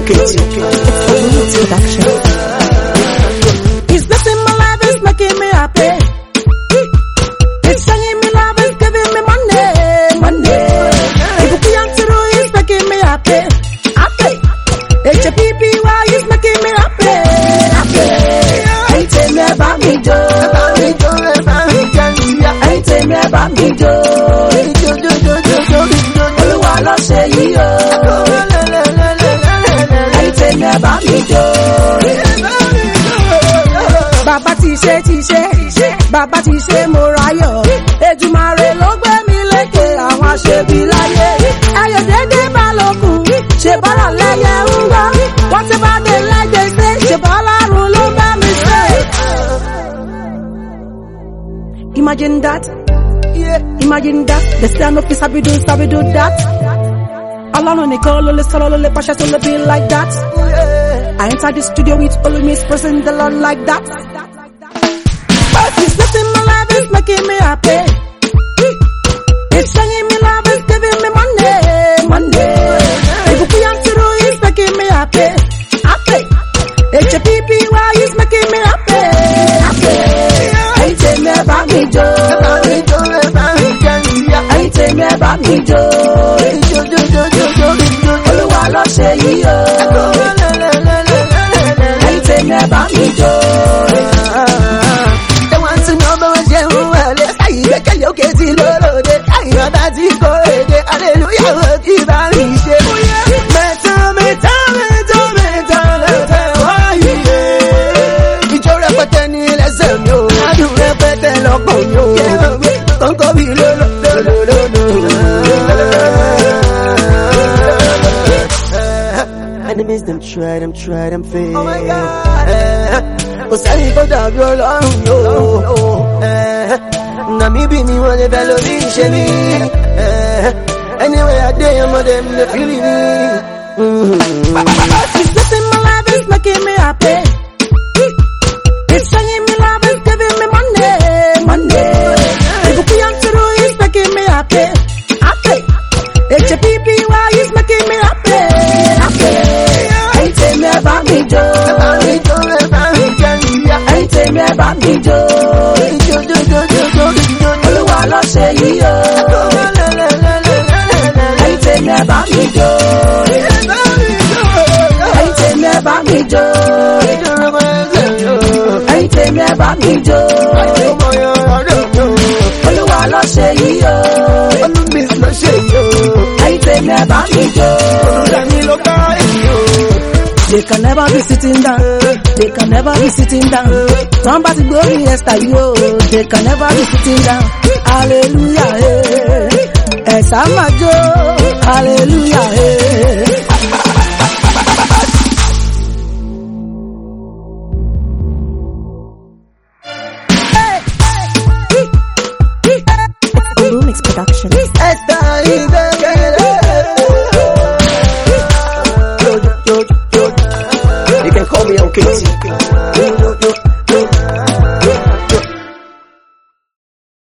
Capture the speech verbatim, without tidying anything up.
Katie. Production. It's blessing my life, it's making me happy. It's showing me love, it's giving me money, money. If you can't through, it's making me happy, happy. H P P Y is making me happy, happy. Ain't tell me about me, Joe. About me, Joe, about me, Joe. Ain't tell me about me, Joe. Joe, Joe, Joe, Joe, Joe, Joe. Olúwa ló ṣe yìí o. Ain't tell me about me, Joe. Bàbá ti ṣe ti ṣe, bàbá ti ṣe mo ráyọ̀. Èdùmàrè ló gbé mi lékè àwọn aṣebi láyé. Ayọ̀dédé Balógun, ṣe bọ́rọ̀ lẹ́yẹ ń gbọ́. Wọ́n ti bá dé lẹ́jẹ̀ ṣe, ṣe bọ́ lọ́rùn ló bá mi ṣe. Imagine that, imagine that, the stand up is sabi do, sabi do that. Ọlọ́run nìkan ló lè sọ̀rọ̀ ló lè pàṣẹ tó lè be like that. I enter the studio with only me expressing the Lord like that. It's blessing my life, it's making me happy. It's showing me love, it's giving me money, money. If you can't through, it's making me happy, happy. H P P Y is making me happy, happy. Ain't tell me about me, Joe. About me, Joe, about me, Joe. Ain't tell me about me, Joe. Joe, Joe, Joe, Joe, Joe, Joe. Olúwa ló ṣe yìí o. Ain't tell me about me, Joe. They want to know about what's your world. Ayi gbẹ́kẹ̀lé òkè tí lóró dé. Ayi bàbá tí kò èdè. Hallelujah, ó kì í bá mi ṣe. Mẹ́ta, mẹ́ta, mẹ́ta, mẹ́ta lẹ́tẹ̀ wáyé. Ìjọ rẹpẹtẹ ní lẹ́sẹ̀ mi o. Adùn rẹpẹtẹ lọ́kàn mi o. Kọ́ńkọ́ bí lólólólóló. Enemies them try, them try, them fail. Oh my God. Kò sẹ́ni tó dàbí Ọlọ́run yóò. Na mi bí mi wọ́n lè fẹ́ lórí iṣẹ́ mi. Anyway I dey ọmọ dem dey feel me. It's blessing my life, it's making me happy. It's showing me love, it's giving me money, money. If you can't through, it's making me happy, happy. H P P Y is making me happy, happy. Ain't tell me about me, Joe. About me, Joe, about me, Joe. Ain't tell me about me, Joe. Joe, Joe, Joe, Joe, Joe, Joe. Olúwa ló ṣe yìí o. Ain't tell me about me, Joe. Ain't tell me about me, Joe. Ain't tell me about me, Joe. Olúwa ló ṣe yìí o. Olúmi ló ṣe yìí o. Ain't tell me about me, Joe. Olúdàní ló ká èyí o. They can never be sitting down. They can never be sitting down. Somebody glory Esther, yo. They can never be sitting down. Hallelujah, eh. Esa majo. Hallelujah, eh. It's Production. Esther, you can call me on Katie.